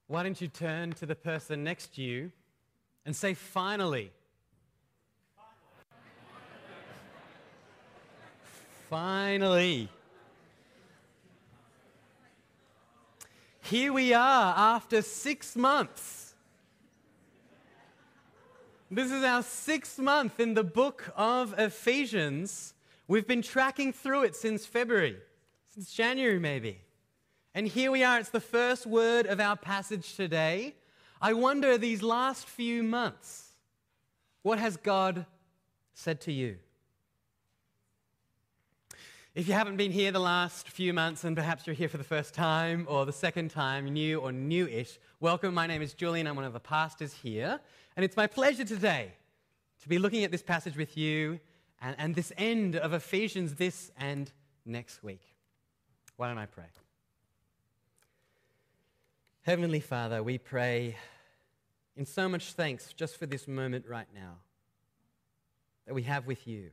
Why don't you turn to the person next to you and say, finally? Finally. Here we are after 6 months. This is our 6th month in the book of Ephesians. We've been tracking through it since February, since January maybe. And here we are, it's the first word of our passage today. I wonder, these last few months, what has God said to you? If you haven't been here the last few months, and perhaps you're here for the first time or the second time, new or newish, welcome. My name is Julian. I'm one of the pastors here. And it's my pleasure today to be looking at this passage with you and this end of Ephesians this and next week. Why don't I pray? Heavenly Father, we pray in so much thanks just for this moment right now that we have with you.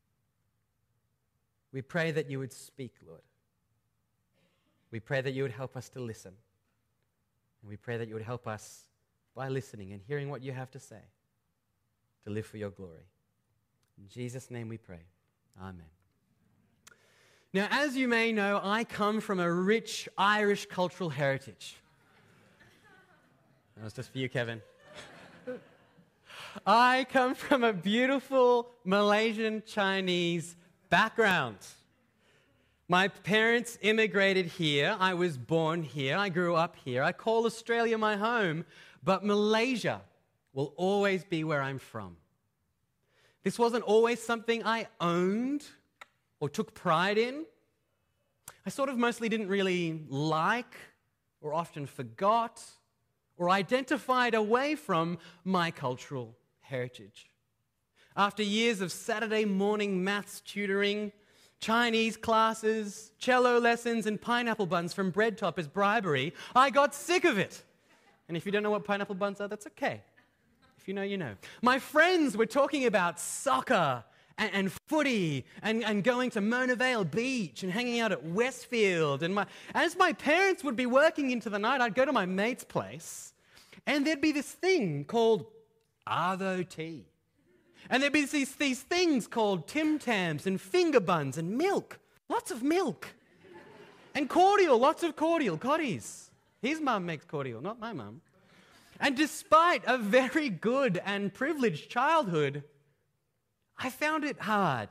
We pray that you would speak, Lord. We pray that you would help us to listen. And we pray that you would help us by listening and hearing what you have to say to live for your glory. In Jesus' name we pray. Amen. Now, as you may know, I come from a rich Irish cultural heritage. That was just for you, Kevin. I come from a beautiful Malaysian Chinese background. My parents immigrated here. I was born here. I grew up here. I call Australia my home, but Malaysia will always be where I'm from. This wasn't always something I owned or took pride in. I sort of mostly didn't really like or often forgot or identified away from my cultural heritage. After years of Saturday morning maths tutoring, Chinese classes, cello lessons, and pineapple buns from Bread Top as bribery, I got sick of it. And if you don't know what pineapple buns are, that's okay. If you know, you know. My friends were talking about soccer and footy and going to Mona Vale Beach and hanging out at Westfield. And as my parents would be working into the night, I'd go to my mate's place, and there'd be this thing called Arvo tea. And there'd be these things called Tim Tams and finger buns and milk. Lots of milk. And cordial, lots of cordial. Cotties. His mum makes cordial, not my mum. And despite a very good and privileged childhood, I found it hard.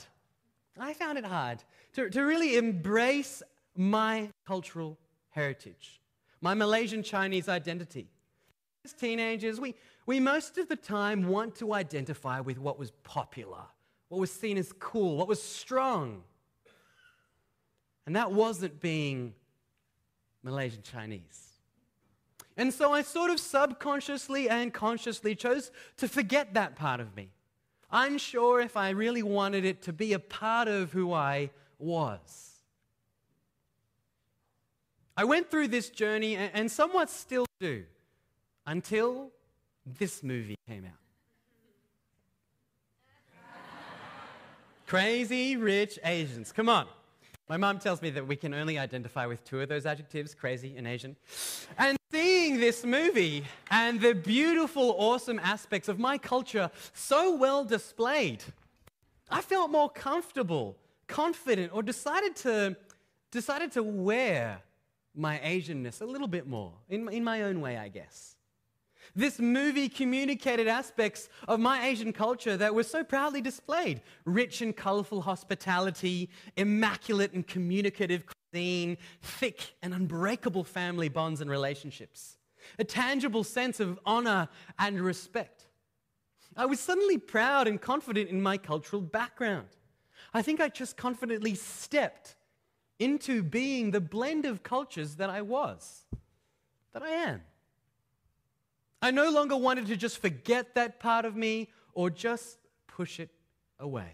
To really embrace my cultural heritage, my Malaysian Chinese identity. As teenagers, we most of the time want to identify with what was popular, what was seen as cool, what was strong. And that wasn't being Malaysian Chinese. And so I sort of subconsciously and consciously chose to forget that part of me, unsure if I really wanted it to be a part of who I was. I went through this journey and somewhat still do until this movie came out. Crazy Rich Asians. Come on. My mom tells me that we can only identify with 2 of those adjectives, crazy and Asian. And seeing this movie and the beautiful, awesome aspects of my culture so well displayed, I felt more comfortable, confident, or decided to wear my Asianness a little bit more, in my own way, I guess. This movie communicated aspects of my Asian culture that were so proudly displayed. Rich and colorful hospitality, immaculate and communicative cuisine, thick and unbreakable family bonds and relationships, a tangible sense of honor and respect. I was suddenly proud and confident in my cultural background. I think I just confidently stepped into being the blend of cultures that I was, that I am. I no longer wanted to just forget that part of me or just push it away.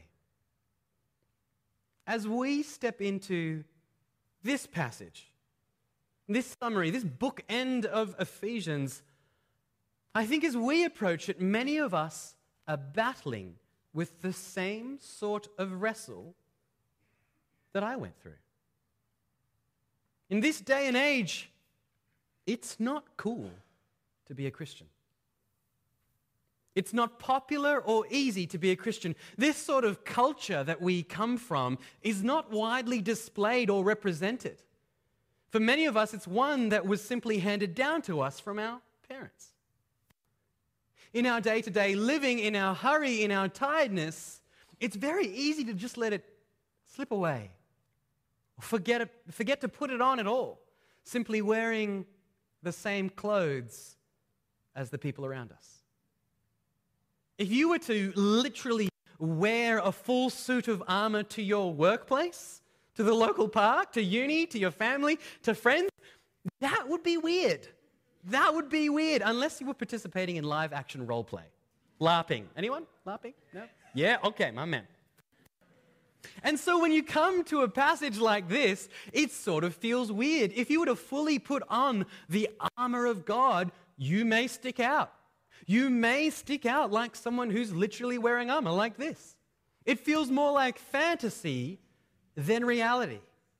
As we step into this passage, this summary, this bookend of Ephesians, I think as we approach it, many of us are battling with the same sort of wrestle that I went through. In this day and age, it's not cool to be a Christian. It's not popular or easy to be a Christian. This sort of culture that we come from is not widely displayed or represented. For many of us, it's one that was simply handed down to us from our parents. In our day-to-day living, in our hurry, in our tiredness, it's very easy to just let it slip away. Or forget to put it on at all, simply wearing the same clothes as the people around us. If you were to literally wear a full suit of armor to your workplace, to the local park, to uni, to your family, to friends, that would be weird. That would be weird, unless you were participating in live action role play. LARPing. Anyone? LARPing? No? Yeah? Okay, my man. And so when you come to a passage like this, it sort of feels weird. If you were to fully put on the armor of God, you may stick out. You may stick out like someone who's literally wearing armor like this. It feels more like fantasy than reality.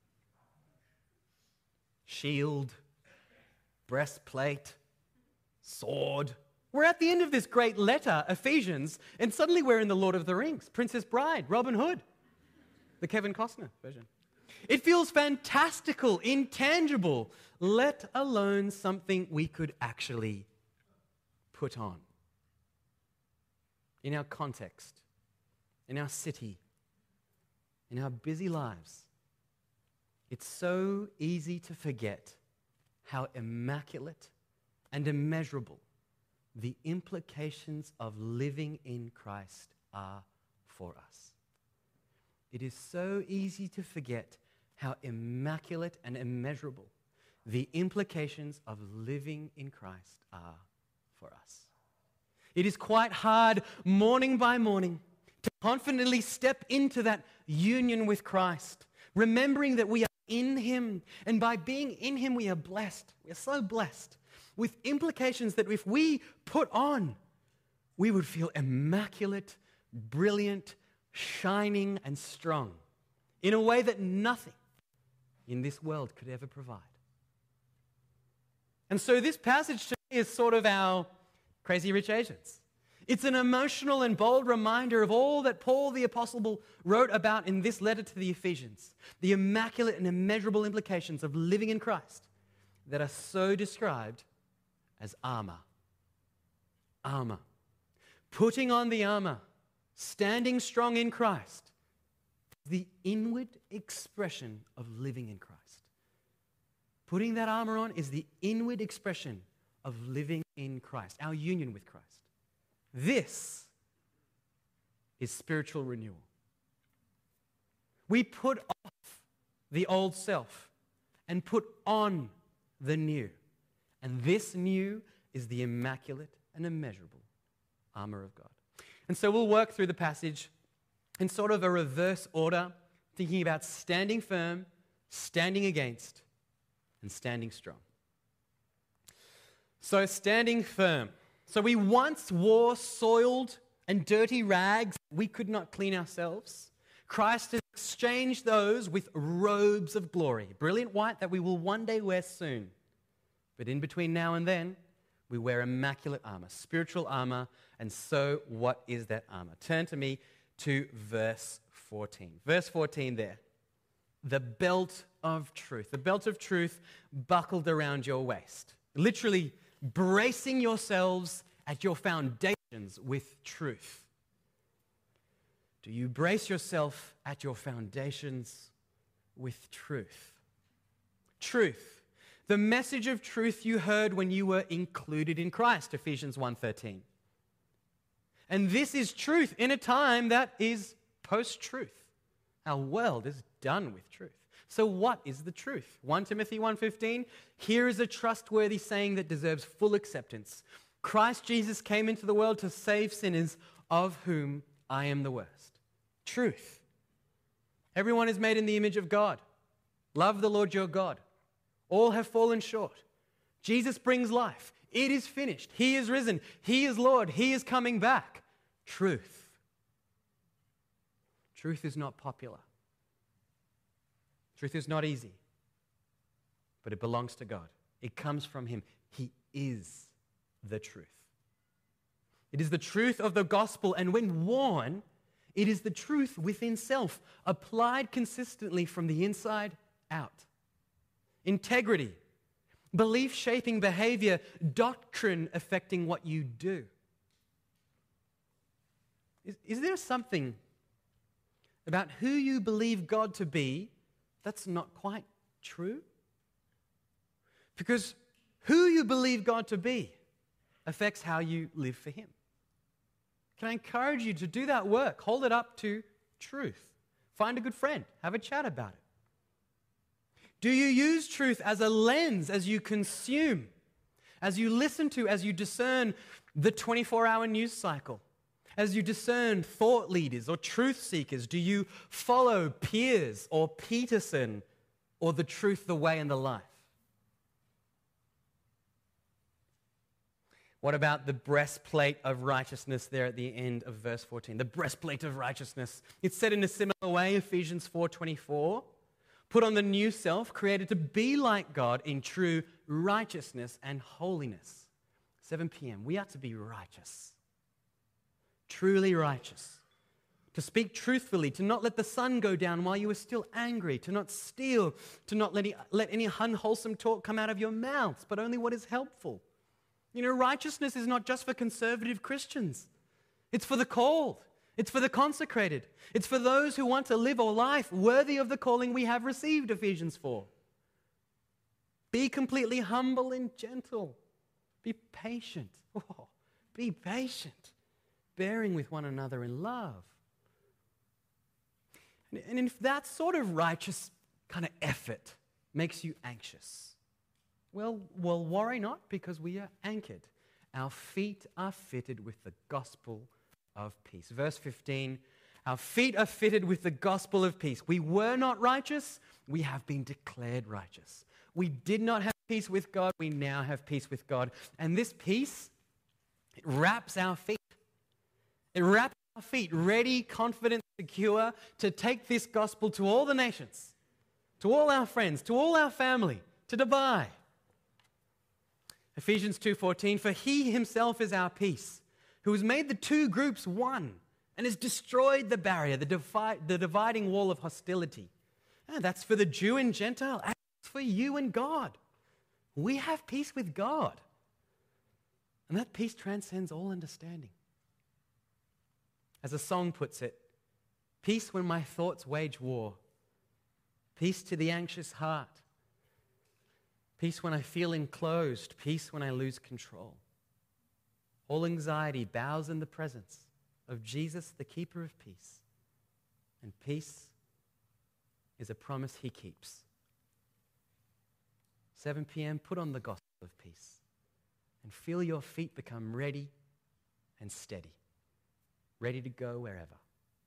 Shield, breastplate, sword. We're at the end of this great letter, Ephesians, and suddenly we're in The Lord of the Rings, Princess Bride, Robin Hood, the Kevin Costner version. It feels fantastical, intangible, let alone something we could actually put on. In our context, in our city, in our busy lives, it's so easy to forget how immaculate and immeasurable the implications of living in Christ are for us. It is so easy to forget how immaculate and immeasurable the implications of living in Christ are for us. It is quite hard, morning by morning, to confidently step into that union with Christ, remembering that we are in Him, and by being in Him, we are blessed. We are so blessed, with implications that if we put on, we would feel immaculate, brilliant, shining, and strong in a way that nothing in this world could ever provide. And so this passage to me is sort of our Crazy Rich Asians. It's an emotional and bold reminder of all that Paul the Apostle wrote about in this letter to the Ephesians, the immaculate and immeasurable implications of living in Christ that are so described as armor. Armor. Putting on the armor, standing strong in Christ, the inward expression of living in Christ. Putting that armor on is the inward expression of living in Christ, our union with Christ. This is spiritual renewal. We put off the old self and put on the new. And this new is the immaculate and immeasurable armor of God. And so we'll work through the passage in sort of a reverse order, thinking about standing firm, standing against, and standing strong. So standing firm. So we once wore soiled and dirty rags we could not clean ourselves. Christ has exchanged those with robes of glory, brilliant white that we will one day wear soon. But in between now and then, we wear immaculate armor, spiritual armor. And so what is that armor? Turn to me to verse 14. Verse 14 there. The belt of truth. The belt of truth buckled around your waist. Literally bracing yourselves at your foundations with truth. Do you brace yourself at your foundations with truth? Truth. The message of truth you heard when you were included in Christ, Ephesians 1:13. And this is truth in a time that is post-truth. Our world is done with truth. So what is the truth? 1 Timothy 1:15, here is a trustworthy saying that deserves full acceptance. Christ Jesus came into the world to save sinners, of whom I am the worst. Truth. Everyone is made in the image of God. Love the Lord your God. All have fallen short. Jesus brings life. It is finished. He is risen. He is Lord. He is coming back. Truth. Truth is not popular. Truth is not easy. But it belongs to God. It comes from Him. He is the truth. It is the truth of the gospel, and when worn, it is the truth within self, applied consistently from the inside out. Integrity, belief-shaping behavior, doctrine affecting what you do. Is there something about who you believe God to be that's not quite true? Because who you believe God to be affects how you live for Him. Can I encourage you to do that work? Hold it up to truth. Find a good friend. Have a chat about it. Do you use truth as a lens as you consume, as you listen to, as you discern the 24-hour news cycle, as you discern thought leaders or truth seekers? Do you follow Piers or Peterson or the truth, the way, and the life? What about the breastplate of righteousness there at the end of verse 14? The breastplate of righteousness. It's said in a similar way, Ephesians 4:24. Put on the new self, created to be like God in true righteousness and holiness. 7 p.m. We are to be righteous. Truly righteous. To speak truthfully, to not let the sun go down while you are still angry, to not steal, to not let any unwholesome talk come out of your mouths, but only what is helpful. You know, righteousness is not just for conservative Christians. It's for the called. It's for the consecrated. It's for those who want to live a life worthy of the calling we have received, Ephesians 4. Be completely humble and gentle. Be patient. Oh, be patient. Bearing with one another in love. And if that sort of righteous kind of effort makes you anxious, well, worry not, because we are anchored. Our feet are fitted with the gospel of peace. Verse 15, our feet are fitted with the gospel of peace. We were not righteous, we have been declared righteous. We did not have peace with God, we now have peace with God. And this peace, it wraps our feet. It wraps our feet, ready, confident, secure, to take this gospel to all the nations, to all our friends, to all our family, to Dubai. Ephesians 2:14, for He Himself is our peace, who has made the two groups one and has destroyed the barrier, the dividing wall of hostility. And that's for the Jew and Gentile, and it's for you and God. We have peace with God. And that peace transcends all understanding. As a song puts it, peace when my thoughts wage war, peace to the anxious heart, peace when I feel enclosed, peace when I lose control. All anxiety bows in the presence of Jesus, the keeper of peace. And peace is a promise He keeps. 7 p.m., put on the gospel of peace and feel your feet become ready and steady, ready to go wherever.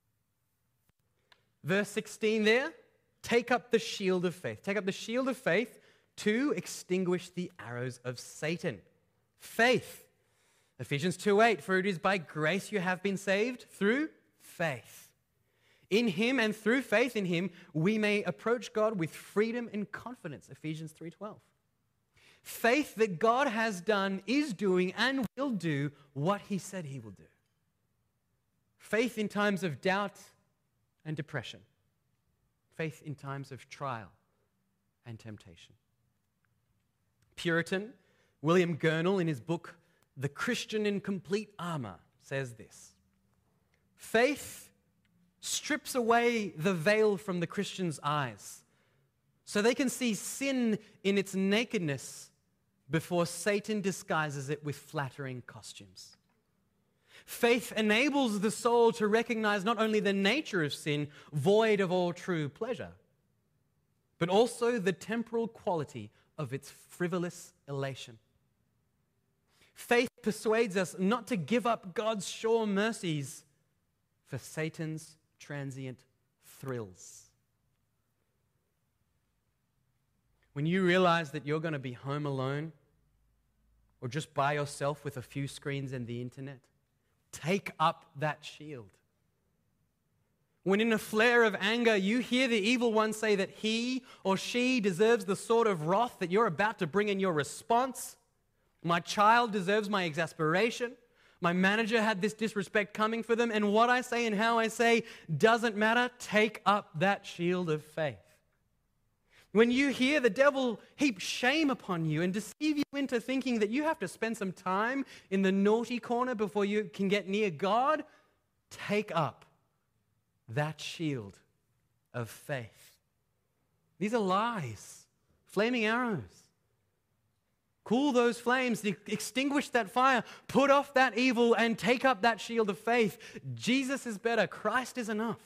Verse 16 there, take up the shield of faith. Take up the shield of faith to extinguish the arrows of Satan. Faith. Ephesians 2:8, for it is by grace you have been saved through faith. In Him and through faith in Him, we may approach God with freedom and confidence. Ephesians 3:12. Faith that God has done, is doing, and will do what He said He will do. Faith in times of doubt and depression. Faith in times of trial and temptation. Puritan William Gurnall, in his book, The Christian in Complete Armor, says this: faith strips away the veil from the Christian's eyes so they can see sin in its nakedness before Satan disguises it with flattering costumes. Faith enables the soul to recognize not only the nature of sin, void of all true pleasure, but also the temporal quality of its frivolous elation. Faith persuades us not to give up God's sure mercies for Satan's transient thrills. When you realize that you're going to be home alone or just by yourself with a few screens and the internet, take up that shield. When in a flare of anger you hear the evil one say that he or she deserves the sort of wrath that you're about to bring in your response, My child deserves my exasperation. My manager had this disrespect coming for them, and what I say and how I say doesn't matter. Take up that shield of faith. When you hear the devil heap shame upon you and deceive you into thinking that you have to spend some time in the naughty corner before you can get near God, take up that shield of faith. These are lies, flaming arrows. Cool those flames, extinguish that fire, put off that evil, and take up that shield of faith. Jesus is better. Christ is enough.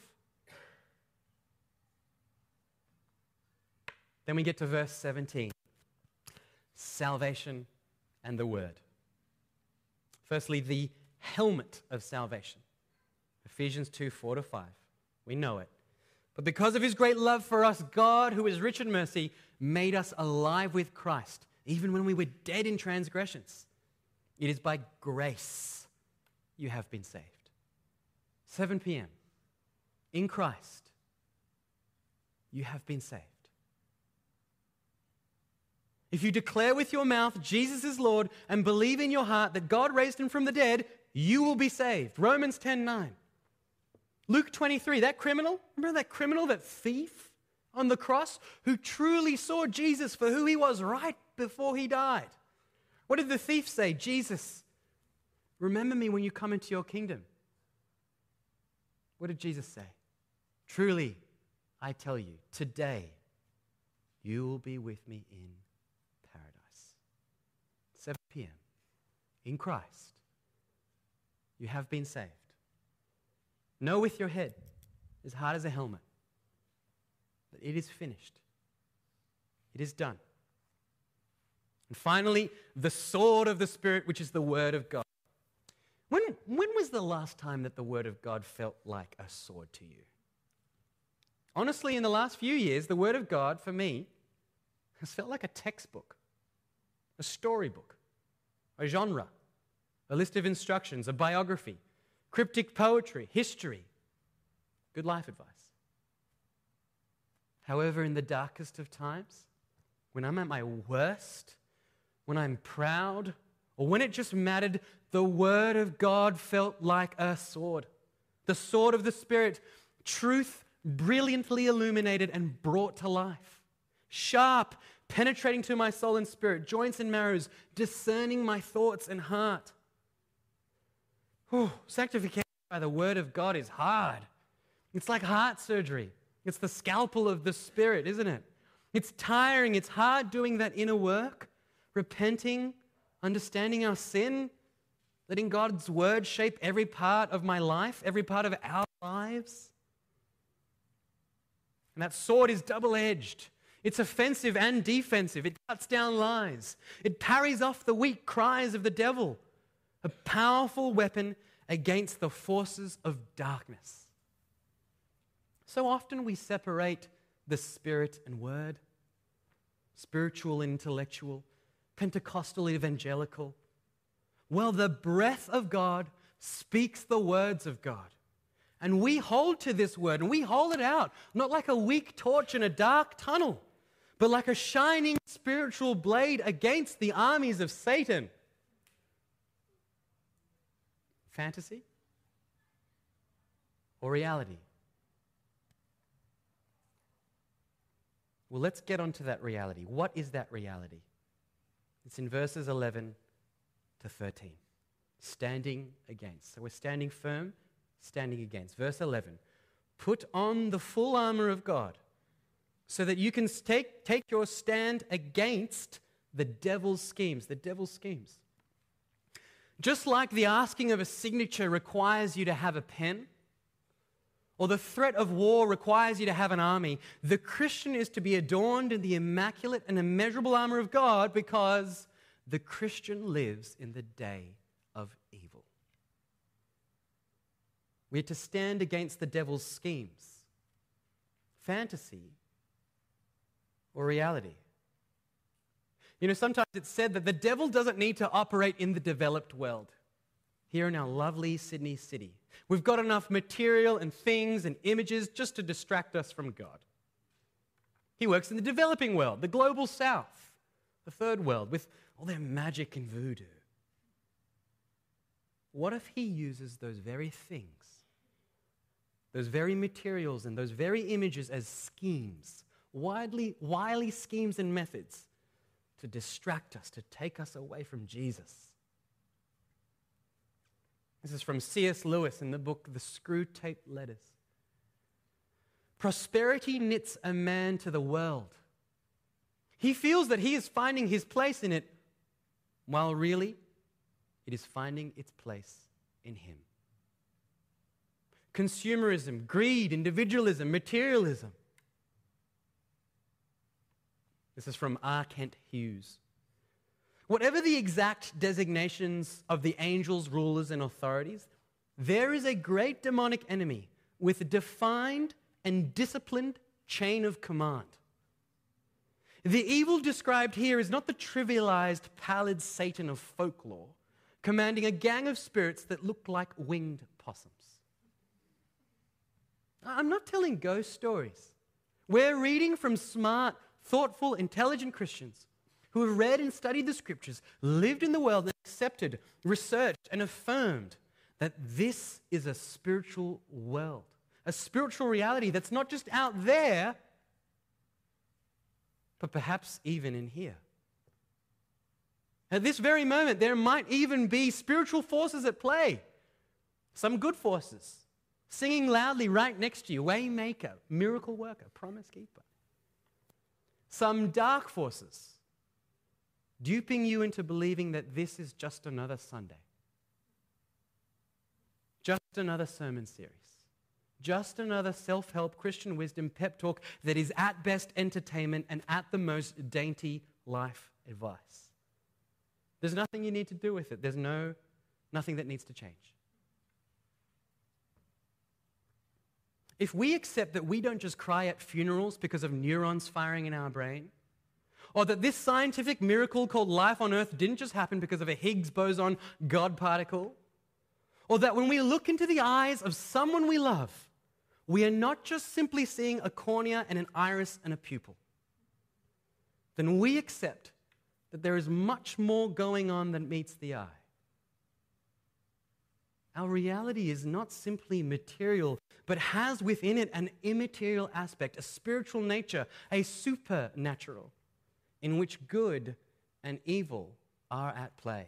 Then we get to verse 17. Salvation and the word. Firstly, the helmet of salvation. Ephesians 2, 4-5. We know it. But because of his great love for us, God, who is rich in mercy, made us alive with Christ, even when we were dead in transgressions. It is by grace you have been saved. 7 p.m. In Christ, you have been saved. If you declare with your mouth Jesus is Lord and believe in your heart that God raised him from the dead, you will be saved. Romans 10:9. Luke 23, that criminal, remember that criminal, that thief on the cross who truly saw Jesus for who he was right before he died. What did the thief say? Jesus, remember me when you come into your kingdom. What did Jesus say? Truly, I tell you, today you will be with me in paradise. 7 p.m. in Christ, you have been saved. Know with your head, as hard as a helmet, that it is finished. It is done. And finally, the sword of the Spirit, which is the Word of God. When was the last time that the Word of God felt like a sword to you? Honestly, in the last few years, the Word of God, for me, has felt like a textbook, a storybook, a genre, a list of instructions, a biography, cryptic poetry, history, good life advice. However, in the darkest of times, when I'm at my worst, when I'm proud, or when it just mattered, the Word of God felt like a sword. The sword of the Spirit, truth brilliantly illuminated and brought to life. Sharp, penetrating to my soul and spirit, joints and marrows, discerning my thoughts and heart. Sanctification by the Word of God is hard. It's like heart surgery. It's the scalpel of the Spirit, isn't it? It's tiring. It's hard doing that inner work, repenting, understanding our sin, letting God's Word shape every part of my life, every part of our lives. And that sword is double-edged. It's offensive and defensive. It cuts down lies. It parries off the weak cries of the devil. A powerful weapon against the forces of darkness. So often we separate the Spirit and Word, spiritual and intellectual, Pentecostal, evangelical. Well, the breath of God speaks the words of God. And we hold to this word and we hold it out, not like a weak torch in a dark tunnel, but like a shining spiritual blade against the armies of Satan. Fantasy or reality? Well, let's get onto that reality. What is that reality? It's in verses 11 to 13. Standing against. So we're standing firm, standing against. Verse 11. Put on the full armor of God so that you can take your stand against the devil's schemes. The devil's schemes. Just like the asking of a signature requires you to have a pen, or the threat of war requires you to have an army, the Christian is to be adorned in the immaculate and immeasurable armor of God because the Christian lives in the day of evil. We are to stand against the devil's schemes, fantasy or reality. You know, sometimes it's said that the devil doesn't need to operate in the developed world. Here in our lovely Sydney city, we've got enough material and things and images just to distract us from God. He works in the developing world, the global south, the third world, with all their magic and voodoo. What if he uses those very things, those very materials and those very images as schemes, wily schemes and methods to distract us, to take us away from Jesus? This is from C.S. Lewis in the book The Screwtape Letters. Prosperity knits a man to the world. He feels that he is finding his place in it, while really it is finding its place in him. Consumerism, greed, individualism, materialism. This is from R. Kent Hughes. Whatever the exact designations of the angels, rulers, and authorities, there is a great demonic enemy with a defined and disciplined chain of command. The evil described here is not the trivialized, pallid Satan of folklore, commanding a gang of spirits that look like winged possums. I'm not telling ghost stories. We're reading from smart, thoughtful, intelligent Christians who have read and studied the scriptures, lived in the world, and accepted, researched, and affirmed that this is a spiritual world, a spiritual reality that's not just out there, but perhaps even in here. At this very moment, there might even be spiritual forces at play, some good forces, singing loudly right next to you, Waymaker, miracle worker, promise keeper. Some dark forces, duping you into believing that this is just another Sunday, just another sermon series, just another self-help Christian wisdom pep talk that is at best entertainment and at the most dainty life advice. There's nothing you need to do with it. There's nothing that needs to change. If we accept that we don't just cry at funerals because of neurons firing in our brain, or that this scientific miracle called life on earth didn't just happen because of a Higgs boson God particle, or that when we look into the eyes of someone we love, we are not just simply seeing a cornea and an iris and a pupil, then we accept that there is much more going on than meets the eye. Our reality is not simply material, but has within it an immaterial aspect, a spiritual nature, a supernatural, in which good and evil are at play.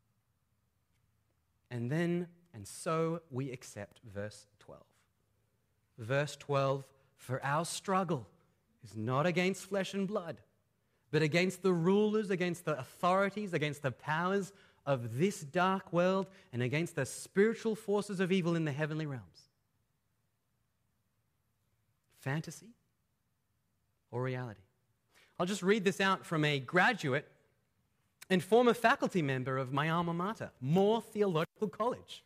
And so we accept verse 12. Verse 12, for our struggle is not against flesh and blood, but against the rulers, against the authorities, against the powers of this dark world, and against the spiritual forces of evil in the heavenly realms. Fantasy or reality? I'll just read this out from a graduate and former faculty member of my alma mater, Moore Theological College.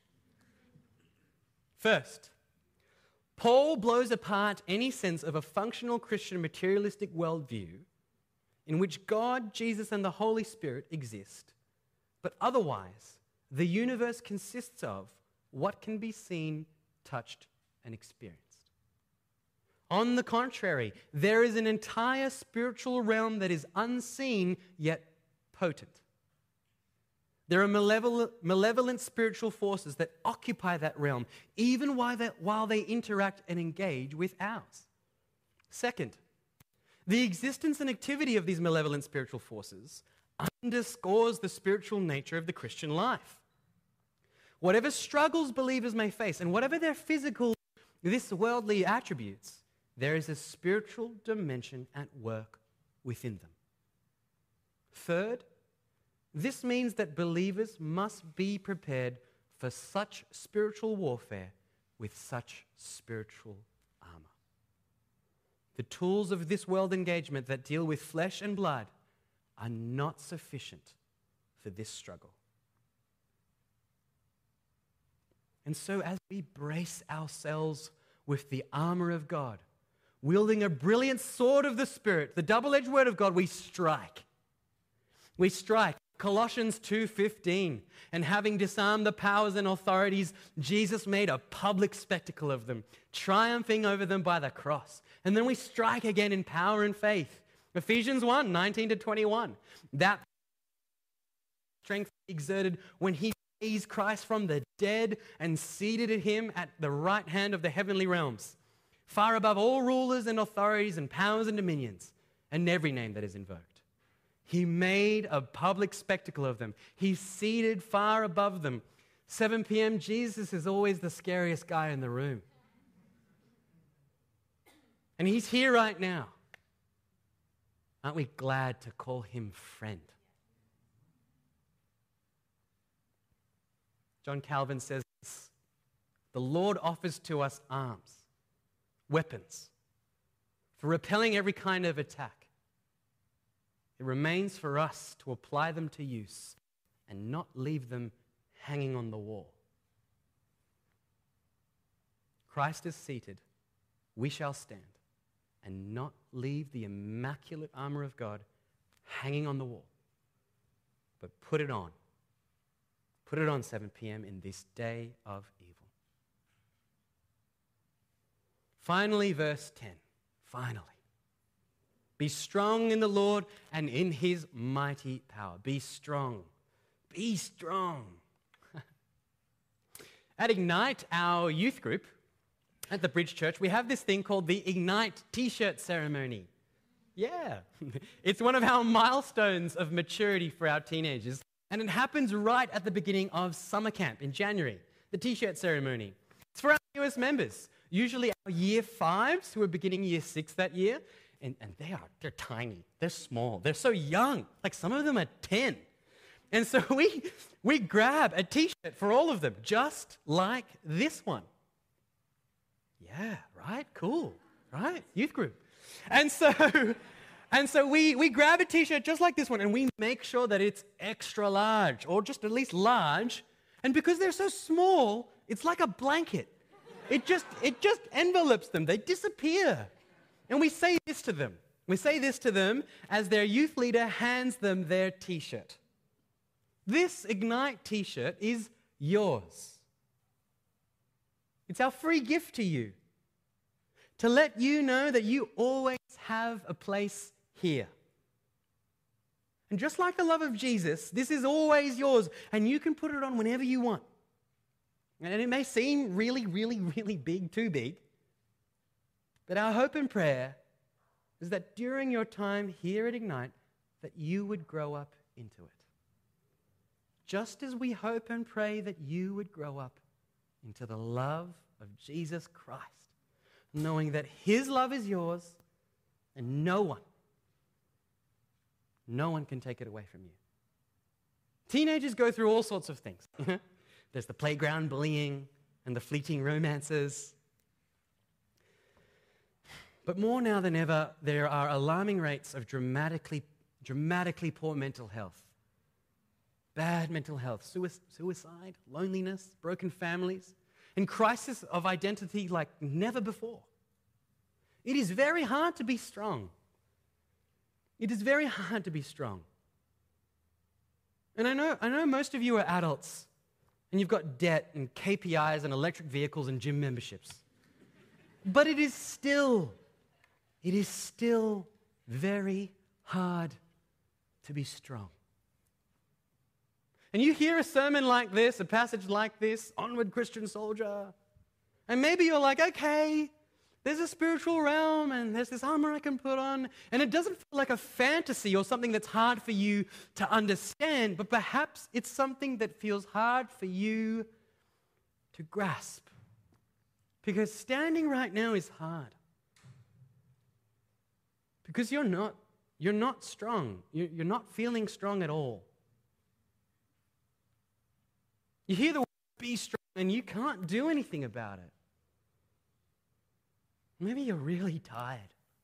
First, Paul blows apart any sense of a functional Christian materialistic worldview in which God, Jesus, and the Holy Spirit exist, but otherwise the universe consists of what can be seen, touched, and experienced. On the contrary, there is an entire spiritual realm that is unseen yet potent. There are malevolent spiritual forces that occupy that realm, even while they interact and engage with ours. Second, the existence and activity of these malevolent spiritual forces underscores the spiritual nature of the Christian life. Whatever struggles believers may face, and whatever their physical, this worldly attributes, there is a spiritual dimension at work within them. Third, this means that believers must be prepared for such spiritual warfare with such spiritual armor. The tools of this world engagement that deal with flesh and blood are not sufficient for this struggle. And so as we brace ourselves with the armor of God, wielding a brilliant sword of the Spirit, the double-edged word of God, we strike. We strike. Colossians 2:15, and having disarmed the powers and authorities, Jesus made a public spectacle of them, triumphing over them by the cross. And then we strike again in power and faith, Ephesians 1, 19 to 21. That strength exerted when he raised Christ from the dead and seated him at the right hand of the heavenly realms, far above all rulers and authorities and powers and dominions, and every name that is invoked. He made a public spectacle of them. He's seated far above them. 7 p.m., Jesus is always the scariest guy in the room. And he's here right now. Aren't we glad to call him friend? John Calvin says this: the Lord offers to us arms, weapons, for repelling every kind of attack. It remains for us to apply them to use and not leave them hanging on the wall. Christ is seated, we shall stand, and not leave the immaculate armor of God hanging on the wall, but put it on. Put it on 7 p.m. in this day of evil. Finally, verse 10. Finally. Be strong in the Lord and in his mighty power. Be strong. Be strong. At Ignite, our youth group at the Bridge Church, we have this thing called the Ignite T-shirt ceremony. Yeah. It's one of our milestones of maturity for our teenagers. And it happens right at the beginning of summer camp in January, the T-shirt ceremony. It's for our newest members, usually our year 5s who are beginning year 6 that year. And they're tiny, they're small, they're so young, like some of them are 10. And so we grab a T-shirt for all of them, just like this one. Yeah, right? Cool, right? Youth group. And so we grab a T-shirt just like this one, and we make sure that it's extra large, or just at least large. And because they're so small, it's like a blanket. It just envelopes them. They disappear. And we say this to them. We say this to them as their youth leader hands them their T-shirt. This Ignite T-shirt is yours. It's our free gift to you, to let you know that you always have a place here. And just like the love of Jesus, this is always yours, and you can put it on whenever you want. And it may seem really, really, really big, too big, but our hope and prayer is that during your time here at Ignite, that you would grow up into it. Just as we hope and pray that you would grow up into the love of Jesus Christ, knowing that his love is yours and no one can take it away from you. Teenagers go through all sorts of things. There's the playground bullying and the fleeting romances. But more now than ever, there are alarming rates of dramatically poor mental health. Bad mental health, suicide, loneliness, broken families, and crisis of identity like never before. It is very hard to be strong. It is very hard to be strong. And I know most of you are adults, and you've got debt and KPIs and electric vehicles and gym memberships. But it is still very hard to be strong. And you hear a sermon like this, a passage like this, Onward Christian Soldier, and maybe you're like, okay, there's a spiritual realm and there's this armor I can put on, and it doesn't feel like a fantasy or something that's hard for you to understand, but perhaps it's something that feels hard for you to grasp. Because standing right now is hard. Because you're not strong. You're not feeling strong at all. You hear the word be strong and you can't do anything about it. Maybe you're really tired.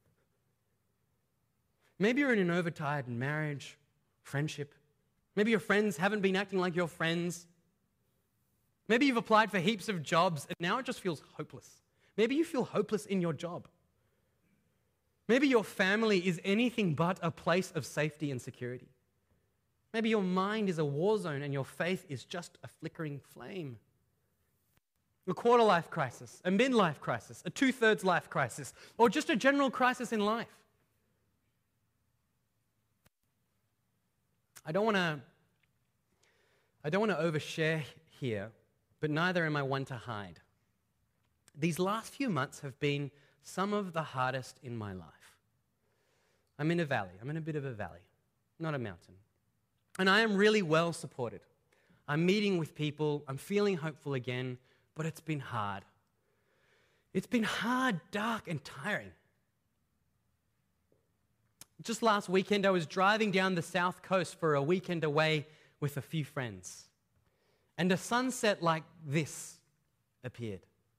Maybe you're in an overtired marriage, friendship. Maybe your friends haven't been acting like your friends. Maybe you've applied for heaps of jobs and now it just feels hopeless. Maybe you feel hopeless in your job. Maybe your family is anything but a place of safety and security. Maybe your mind is a war zone and your faith is just a flickering flame. A quarter-life crisis, a midlife crisis, a two-thirds life crisis, or just a general crisis in life. I don't want to overshare here, but neither am I one to hide. These last few months have been some of the hardest in my life. I'm in a valley. I'm in a bit of a valley, not a mountain. And I am really well supported. I'm meeting with people. I'm feeling hopeful again, but it's been hard. It's been hard, dark, and tiring. Just last weekend, I was driving down the south coast for a weekend away with a few friends. And a sunset like this appeared.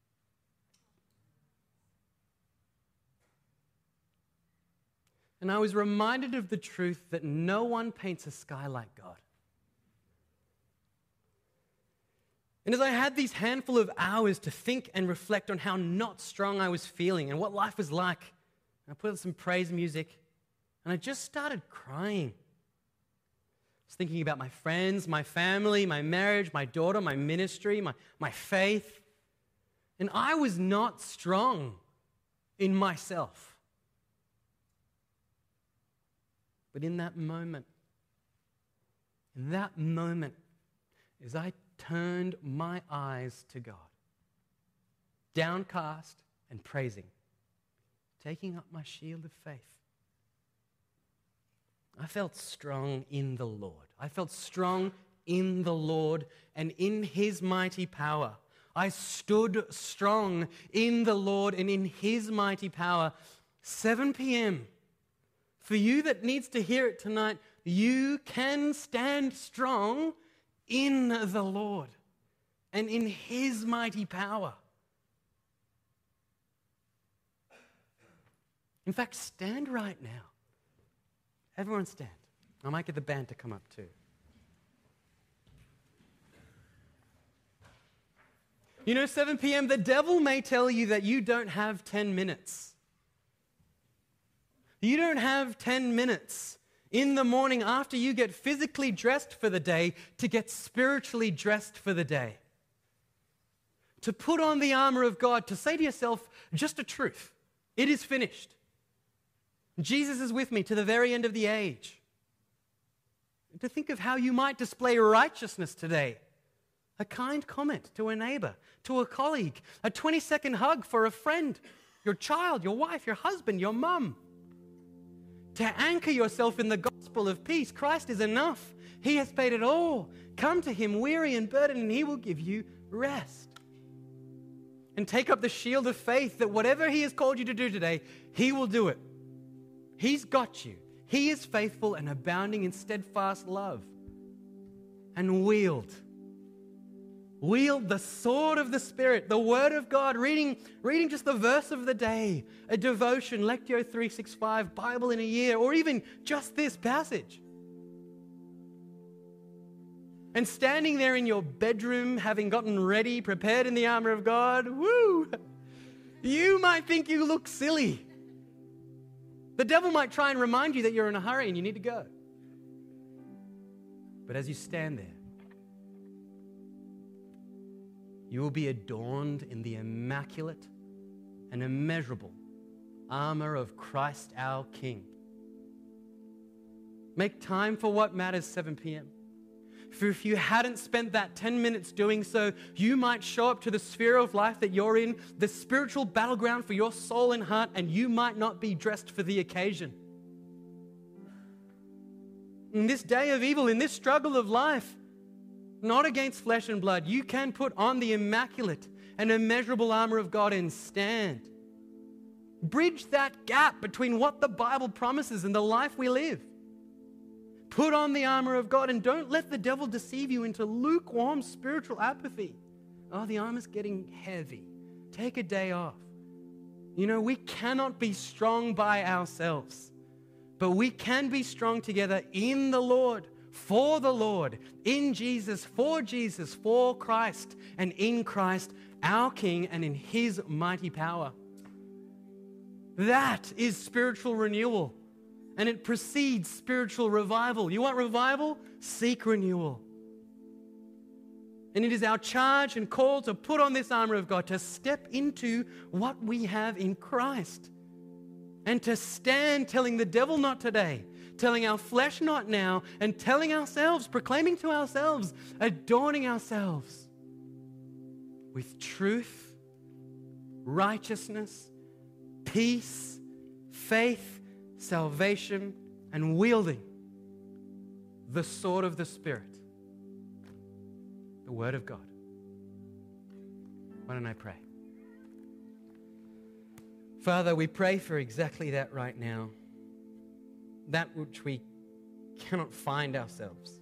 And I was reminded of the truth that no one paints a sky like God. And as I had these handful of hours to think and reflect on how not strong I was feeling and what life was like, I put on some praise music, and I just started crying. I was thinking about my friends, my family, my marriage, my daughter, my ministry, my faith. And I was not strong in myself. But in that moment, as I turned my eyes to God, downcast and praising, taking up my shield of faith, I felt strong in the Lord. I felt strong in the Lord and in His mighty power. I stood strong in the Lord and in His mighty power. 7 p.m. For you that needs to hear it tonight, you can stand strong in the Lord and in His mighty power. In fact, stand right now. Everyone stand. I might get the band to come up too. You know, 7 p.m., the devil may tell you that you don't have 10 minutes. You don't have 10 minutes in the morning after you get physically dressed for the day to get spiritually dressed for the day. To put on the armor of God, to say to yourself just a truth. It is finished. Jesus is with me to the very end of the age. To think of how you might display righteousness today. A kind comment to a neighbor, to a colleague, a 20-second hug for a friend, your child, your wife, your husband, your mum. To anchor yourself in the gospel of peace. Christ is enough. He has paid it all. Come to Him weary and burdened, and He will give you rest. And take up the shield of faith that whatever He has called you to do today, He will do it. He's got you. He is faithful and abounding in steadfast love. And wield the sword of the Spirit, the Word of God, reading just the verse of the day, a devotion, Lectio 365, Bible in a year, or even just this passage. And standing there in your bedroom, having gotten ready, prepared in the armor of God, you might think you look silly. The devil might try and remind you that you're in a hurry and you need to go. But as you stand there, you will be adorned in the immaculate and immeasurable armor of Christ our King. Make time for what matters, 7 p.m. For if you hadn't spent that 10 minutes doing so, you might show up to the sphere of life that you're in, the spiritual battleground for your soul and heart, and you might not be dressed for the occasion. In this day of evil, in this struggle of life, not against flesh and blood, you can put on the immaculate and immeasurable armor of God and stand. Bridge that gap between what the Bible promises and the life we live. Put on the armor of God and don't let the devil deceive you into lukewarm spiritual apathy. Oh, the armor's getting heavy. Take a day off. You know, we cannot be strong by ourselves, but we can be strong together in the Lord, in Jesus, for Christ, and in Christ, our King, and in His mighty power. That is spiritual renewal. And it precedes spiritual revival. You want revival? Seek renewal. And it is our charge and call to put on this armor of God, to step into what we have in Christ. And to stand telling the devil not today, telling our flesh not now, and telling ourselves, proclaiming to ourselves, adorning ourselves with truth, righteousness, peace, faith, salvation, and wielding the sword of the Spirit, the Word of God. Why don't I pray? Father, we pray for exactly that right now, that which we cannot find ourselves.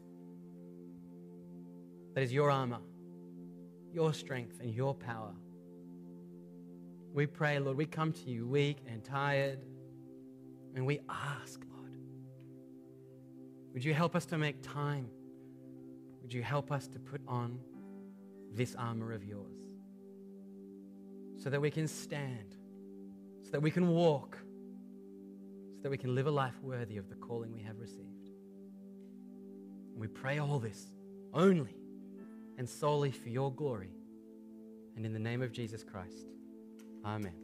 That is your armor, your strength, and your power. We pray, Lord, we come to you weak and tired, and we ask, Lord, would you help us to make time? Would you help us to put on this armor of yours so that we can stand, so that we can walk, so that we can live a life worthy of the calling we have received. And we pray all this only and solely for your glory. And in the name of Jesus Christ, amen.